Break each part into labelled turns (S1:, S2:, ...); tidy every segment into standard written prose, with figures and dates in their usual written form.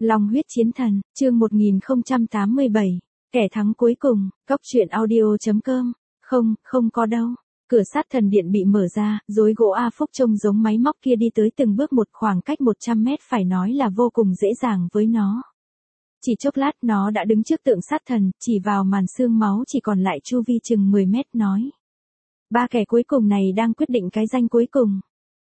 S1: Long huyết chiến thần, chương 1087, kẻ thắng cuối cùng, Cóc truyện audio.com, không có đâu. Cửa sát thần điện bị mở ra, rối gỗ A Phúc trông giống máy móc kia đi tới từng bước một khoảng cách 100 mét phải nói là vô cùng dễ dàng với nó. Chỉ chốc lát nó đã đứng trước tượng sát thần, chỉ vào màn xương máu chỉ còn lại chu vi chừng 10 mét nói. Ba kẻ cuối cùng này đang quyết định cái danh cuối cùng.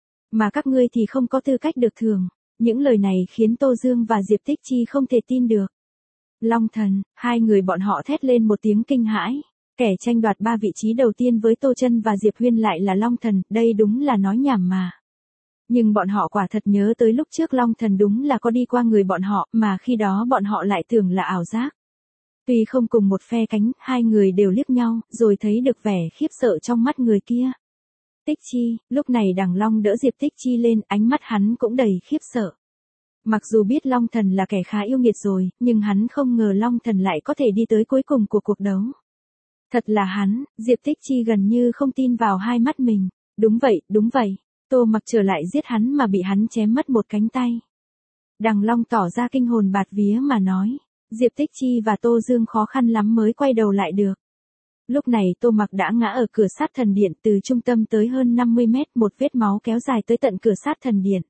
S1: Mà các ngươi thì không có tư cách được thưởng. Những lời này khiến Tô Dương và Diệp Tích Chi không thể tin được. Long thần, hai người bọn họ thét lên một tiếng kinh hãi. Kẻ tranh đoạt 3 vị trí đầu tiên với Tô Chân và Diệp Huyên lại là Long thần, đây đúng là nói nhảm mà. Nhưng bọn họ quả thật nhớ tới lúc trước Long thần đúng là có đi qua người bọn họ, mà khi đó bọn họ lại tưởng là ảo giác. Tuy không cùng một phe cánh, hai người đều liếc nhau, rồi thấy được vẻ khiếp sợ trong mắt người kia. Tích Chi, lúc này Đằng Long đỡ Diệp Tích Chi lên, ánh mắt hắn cũng đầy khiếp sợ. Mặc dù biết Long thần là kẻ khá yêu nghiệt rồi, nhưng hắn không ngờ Long thần lại có thể đi tới cuối cùng của cuộc đấu. Thật là hắn, Diệp Tích Chi gần như không tin vào hai mắt mình. Đúng vậy, Tô Mặc trở lại giết hắn mà bị hắn chém mất một cánh tay. Đằng Long tỏ ra kinh hồn bạt vía mà nói, Diệp Tích Chi và Tô Dương khó khăn lắm mới quay đầu lại được. Lúc này Tô Mặc đã ngã ở cửa sát thần điện từ trung tâm tới hơn 50 mét, một vết máu kéo dài tới tận cửa sát thần điện.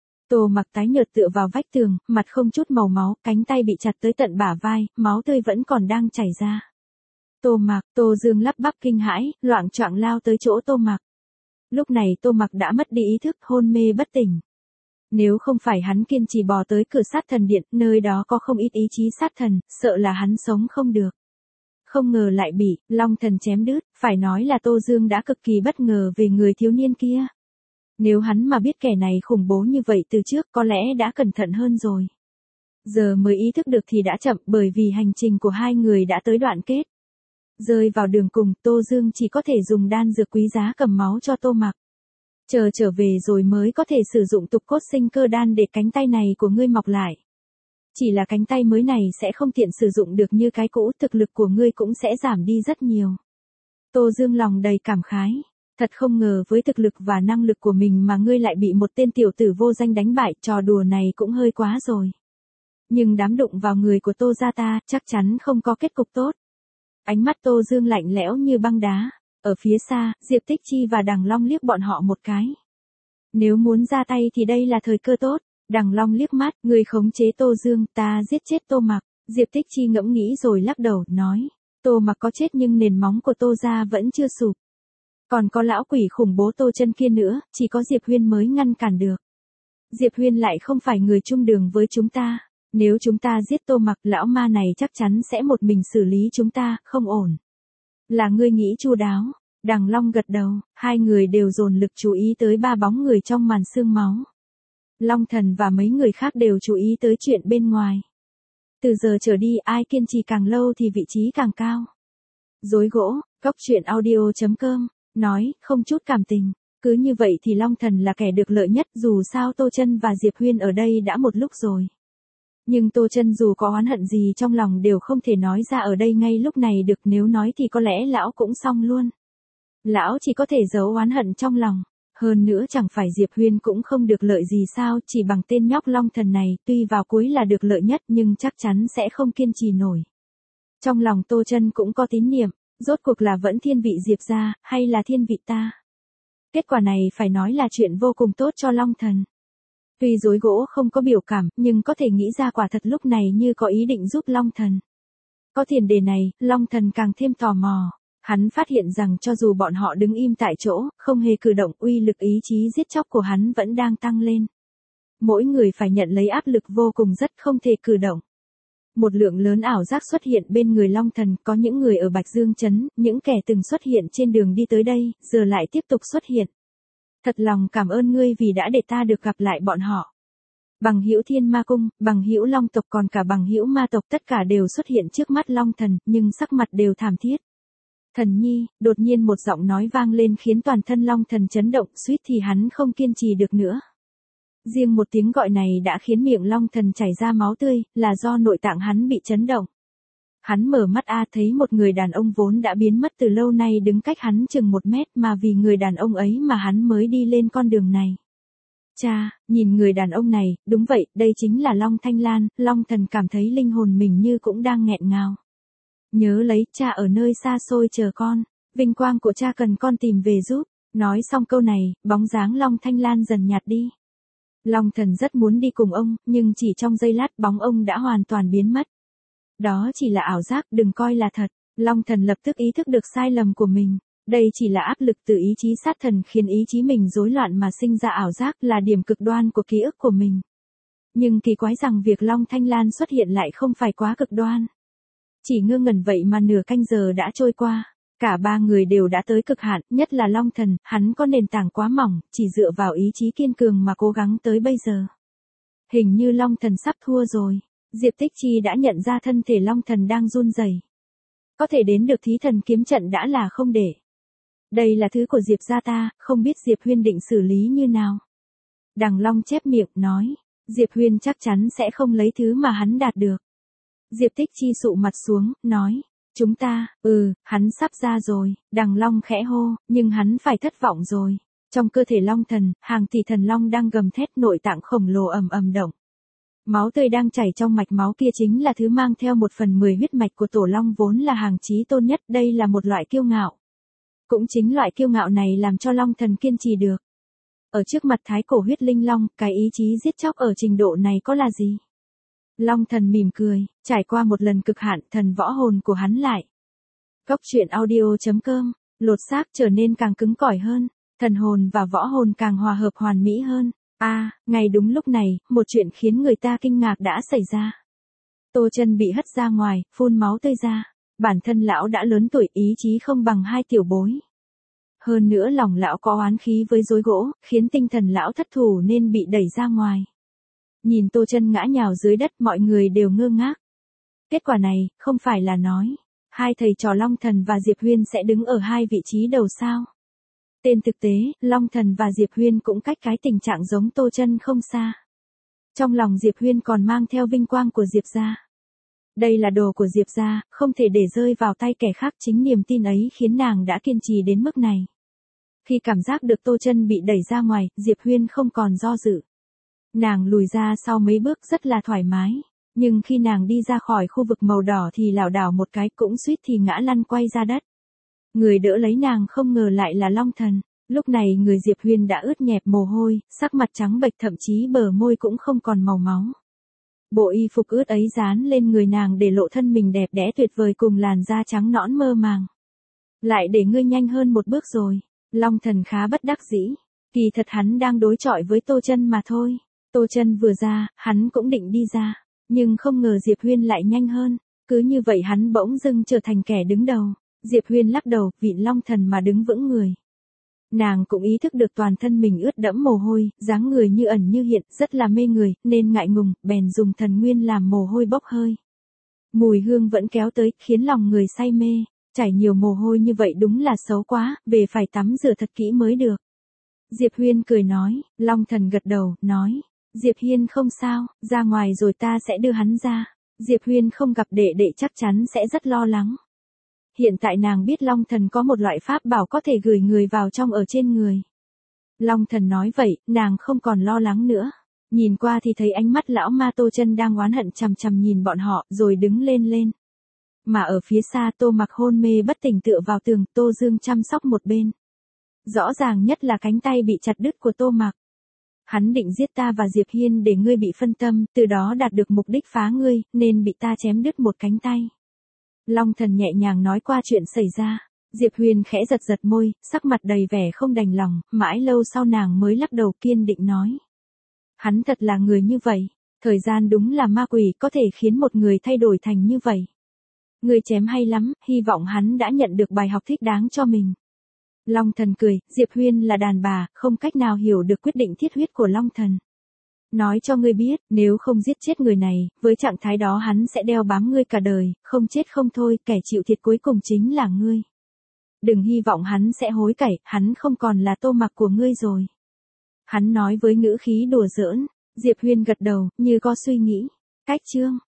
S1: Tô Mặc tái nhợt tựa vào vách tường, mặt không chút màu máu, cánh tay bị chặt tới tận bả vai, máu tươi vẫn còn đang chảy ra. Tô Mặc, Tô Dương lắp bắp kinh hãi, loạng choạng lao tới chỗ Tô Mặc. Lúc này Tô Mặc đã mất đi ý thức, hôn mê bất tỉnh. Nếu không phải hắn kiên trì bò tới cửa sát thần điện, nơi đó có không ít ý chí sát thần, sợ là hắn sống không được. Không ngờ lại bị Long thần chém đứt, phải nói là Tô Dương đã cực kỳ bất ngờ về người thiếu niên kia. Nếu hắn mà biết kẻ này khủng bố như vậy từ trước có lẽ đã cẩn thận hơn rồi. Giờ mới ý thức được thì đã chậm, bởi vì hành trình của hai người đã tới đoạn kết. Rơi vào đường cùng, Tô Dương chỉ có thể dùng đan dược quý giá cầm máu cho Tô Mặc. Chờ trở về rồi mới có thể sử dụng tục cốt sinh cơ đan để cánh tay này của ngươi mọc lại. Chỉ là cánh tay mới này sẽ không tiện sử dụng được như cái cũ, thực lực của ngươi cũng sẽ giảm đi rất nhiều. Tô Dương lòng đầy cảm khái. Thật không ngờ với thực lực và năng lực của mình mà ngươi lại bị một tên tiểu tử vô danh đánh bại, trò đùa này cũng hơi quá rồi. Nhưng đám đụng vào người của Tô gia ta, chắc chắn không có kết cục tốt. Ánh mắt Tô Dương lạnh lẽo như băng đá. Ở phía xa, Diệp Tích Chi và Đằng Long liếc bọn họ một cái. Nếu muốn ra tay thì đây là thời cơ tốt. Đằng Long liếc mắt, người khống chế Tô Dương, ta giết chết Tô Mặc. Diệp Tích Chi ngẫm nghĩ rồi lắc đầu, nói. Tô Mặc có chết nhưng nền móng của Tô gia vẫn chưa sụp. Còn có lão quỷ khủng bố Tô Chân kia nữa, chỉ có Diệp Huyên mới ngăn cản được. Diệp Huyên lại không phải người chung đường với chúng ta. Nếu chúng ta giết Tô Mặc, lão ma này chắc chắn sẽ một mình xử lý chúng ta, không ổn. Là ngươi nghĩ chu đáo. Đằng Long gật đầu, hai người đều dồn lực chú ý tới ba bóng người trong màn xương máu. Long thần và mấy người khác đều chú ý tới chuyện bên ngoài. Từ giờ trở đi ai kiên trì càng lâu thì vị trí càng cao. Rối gỗ, Cóc truyện audio.com, nói, không chút cảm tình. Cứ như vậy thì Long thần là kẻ được lợi nhất, dù sao Tô Chân và Diệp Huyên ở đây đã một lúc rồi. Nhưng Tô Chân dù có oán hận gì trong lòng đều không thể nói ra ở đây ngay lúc này được, nếu nói thì có lẽ lão cũng xong luôn. Lão chỉ có thể giấu oán hận trong lòng. Hơn nữa chẳng phải Diệp Huyên cũng không được lợi gì sao, chỉ bằng tên nhóc Long thần này, tuy vào cuối là được lợi nhất nhưng chắc chắn sẽ không kiên trì nổi. Trong lòng Tô Chân cũng có tín niệm, rốt cuộc là vẫn thiên vị Diệp gia, hay là thiên vị ta. Kết quả này phải nói là chuyện vô cùng tốt cho Long thần. Tuy rối gỗ không có biểu cảm, nhưng có thể nghĩ ra quả thật lúc này như có ý định giúp Long thần. Có tiền đề này, Long thần càng thêm tò mò. Hắn phát hiện rằng cho dù bọn họ đứng im tại chỗ, không hề cử động, uy lực ý chí giết chóc của hắn vẫn đang tăng lên. Mỗi người phải nhận lấy áp lực vô cùng, rất không thể cử động. Một lượng lớn ảo giác xuất hiện bên người Long thần, có những người ở Bạch Dương Trấn, những kẻ từng xuất hiện trên đường đi tới đây, giờ lại tiếp tục xuất hiện. Thật lòng cảm ơn ngươi vì đã để ta được gặp lại bọn họ. Bằng hữu Thiên Ma Cung, bằng hữu Long tộc còn cả bằng hữu Ma tộc tất cả đều xuất hiện trước mắt Long thần, nhưng sắc mặt đều thảm thiết. Thần nhi, đột nhiên một giọng nói vang lên khiến toàn thân Long thần chấn động, suýt thì hắn không kiên trì được nữa. Riêng một tiếng gọi này đã khiến miệng Long thần chảy ra máu tươi, là do nội tạng hắn bị chấn động. Hắn mở mắt thấy một người đàn ông vốn đã biến mất từ lâu nay đứng cách hắn chừng 1 mét, mà vì người đàn ông ấy mà hắn mới đi lên con đường này. Cha, nhìn người đàn ông này, đúng vậy, đây chính là Long Thanh Lan, Long Thần cảm thấy linh hồn mình như cũng đang nghẹn ngào. Nhớ lấy, cha ở nơi xa xôi chờ con, vinh quang của cha cần con tìm về giúp. Nói xong câu này, bóng dáng Long Thanh Lan dần nhạt đi. Long Thần rất muốn đi cùng ông, nhưng chỉ trong giây lát bóng ông đã hoàn toàn biến mất. Đó chỉ là ảo giác, đừng coi là thật. Long Thần lập tức ý thức được sai lầm của mình. Đây chỉ là áp lực từ ý chí sát thần khiến ý chí mình rối loạn mà sinh ra ảo giác, là điểm cực đoan của ký ức của mình. Nhưng kỳ quái rằng việc Long Thanh Lan xuất hiện lại không phải quá cực đoan. Chỉ ngơ ngẩn vậy mà nửa canh giờ đã trôi qua. Cả ba người đều đã tới cực hạn, nhất là Long Thần, hắn có nền tảng quá mỏng, chỉ dựa vào ý chí kiên cường mà cố gắng tới bây giờ. Hình như Long Thần sắp thua rồi. Diệp Tích Chi đã nhận ra thân thể Long Thần đang run rẩy. Có thể đến được thí thần kiếm trận đã là không để. Đây là thứ của Diệp gia ta, không biết Diệp Huyên định xử lý như nào. Đằng Long chép miệng, nói, Diệp Huyên chắc chắn sẽ không lấy thứ mà hắn đạt được. Diệp Tích Chi sụ mặt xuống, nói, chúng ta, hắn sắp ra rồi, Đằng Long khẽ hô, nhưng hắn phải thất vọng rồi. Trong cơ thể Long Thần, hàng tỷ thần long đang gầm thét, nội tạng khổng lồ ầm ầm động. Máu tươi đang chảy trong mạch máu kia chính là thứ mang theo 1/10 huyết mạch của Tổ Long vốn là hàng chí tôn nhất, đây là một loại kiêu ngạo. Cũng chính loại kiêu ngạo này làm cho Long Thần kiên trì được. Ở trước mặt thái cổ huyết linh long, cái ý chí giết chóc ở trình độ này có là gì? Long Thần mỉm cười, trải qua một lần cực hạn, thần võ hồn của hắn lại. Góc truyện audio.com, lột xác trở nên càng cứng cỏi hơn, thần hồn và võ hồn càng hòa hợp hoàn mỹ hơn. Ngay đúng lúc này, một chuyện khiến người ta kinh ngạc đã xảy ra. Tô Chân bị hất ra ngoài, phun máu tươi ra. Bản thân lão đã lớn tuổi, ý chí không bằng hai tiểu bối. Hơn nữa lòng lão có oán khí với rối gỗ, khiến tinh thần lão thất thủ nên bị đẩy ra ngoài. Nhìn Tô Chân ngã nhào dưới đất, mọi người đều ngơ ngác. Kết quả này, không phải là nói, hai thầy trò Long Thần và Diệp Huyên sẽ đứng ở hai vị trí đầu sao? Tên thực tế, Long Thần và Diệp Huyên cũng cách cái tình trạng giống Tô Chân không xa. Trong lòng Diệp Huyên còn mang theo vinh quang của Diệp gia. Đây là đồ của Diệp gia, không thể để rơi vào tay kẻ khác, chính niềm tin ấy khiến nàng đã kiên trì đến mức này. Khi cảm giác được Tô Chân bị đẩy ra ngoài, Diệp Huyên không còn do dự. Nàng lùi ra sau mấy bước rất là thoải mái, nhưng khi nàng đi ra khỏi khu vực màu đỏ thì lảo đảo một cái, cũng suýt thì ngã lăn quay ra đất. Người đỡ lấy nàng không ngờ lại là Long Thần. Lúc này người Diệp Huyên đã ướt nhẹp mồ hôi, sắc mặt trắng bệch, thậm chí bờ môi cũng không còn màu máu. Bộ y phục ướt ấy dán lên người nàng để lộ thân mình đẹp đẽ tuyệt vời cùng làn da trắng nõn mơ màng. Lại để ngươi nhanh hơn một bước rồi. Long Thần khá bất đắc dĩ. Kỳ thật hắn đang đối chọi với Tô Chân mà thôi. Tô Chân vừa ra, hắn cũng định đi ra. Nhưng không ngờ Diệp Huyên lại nhanh hơn. Cứ như vậy hắn bỗng dưng trở thành kẻ đứng đầu. Diệp Huyên lắc đầu, vịn Long Thần mà đứng vững người. Nàng cũng ý thức được toàn thân mình ướt đẫm mồ hôi, dáng người như ẩn như hiện, rất là mê người, nên ngại ngùng, bèn dùng thần nguyên làm mồ hôi bốc hơi. Mùi hương vẫn kéo tới, khiến lòng người say mê, chảy nhiều mồ hôi như vậy đúng là xấu quá, về phải tắm rửa thật kỹ mới được. Diệp Huyên cười nói, Long Thần gật đầu, nói, Diệp Hiên không sao, ra ngoài rồi ta sẽ đưa hắn ra. Diệp Huyên không gặp đệ đệ chắc chắn sẽ rất lo lắng. Hiện tại nàng biết Long Thần có một loại pháp bảo có thể gửi người vào trong ở trên người. Long Thần nói vậy, nàng không còn lo lắng nữa. Nhìn qua thì thấy ánh mắt lão ma Tô Chân đang oán hận chằm chằm nhìn bọn họ, rồi đứng lên. Mà ở phía xa Tô Mặc hôn mê bất tỉnh tựa vào tường, Tô Dương chăm sóc một bên. Rõ ràng nhất là cánh tay bị chặt đứt của Tô Mặc. Hắn định giết ta và Diệp Hiên để ngươi bị phân tâm, từ đó đạt được mục đích phá ngươi, nên bị ta chém đứt một cánh tay. Long Thần nhẹ nhàng nói qua chuyện xảy ra. Diệp Huyền khẽ giật môi, sắc mặt đầy vẻ không đành lòng, mãi lâu sau nàng mới lắc đầu kiên định nói. Hắn thật là người như vậy. Thời gian đúng là ma quỷ, có thể khiến một người thay đổi thành như vậy. Người chém hay lắm, hy vọng hắn đã nhận được bài học thích đáng cho mình. Long Thần cười, Diệp Huyên là đàn bà, không cách nào hiểu được quyết định thiết huyết của Long Thần. Nói cho ngươi biết, nếu không giết chết người này, với trạng thái đó hắn sẽ đeo bám ngươi cả đời, không chết không thôi, kẻ chịu thiệt cuối cùng chính là ngươi. Đừng hy vọng hắn sẽ hối cải, hắn không còn là Tô Mặc của ngươi rồi. Hắn nói với ngữ khí đùa giỡn. Diệp Huyên gật đầu, như có suy nghĩ. Cách chương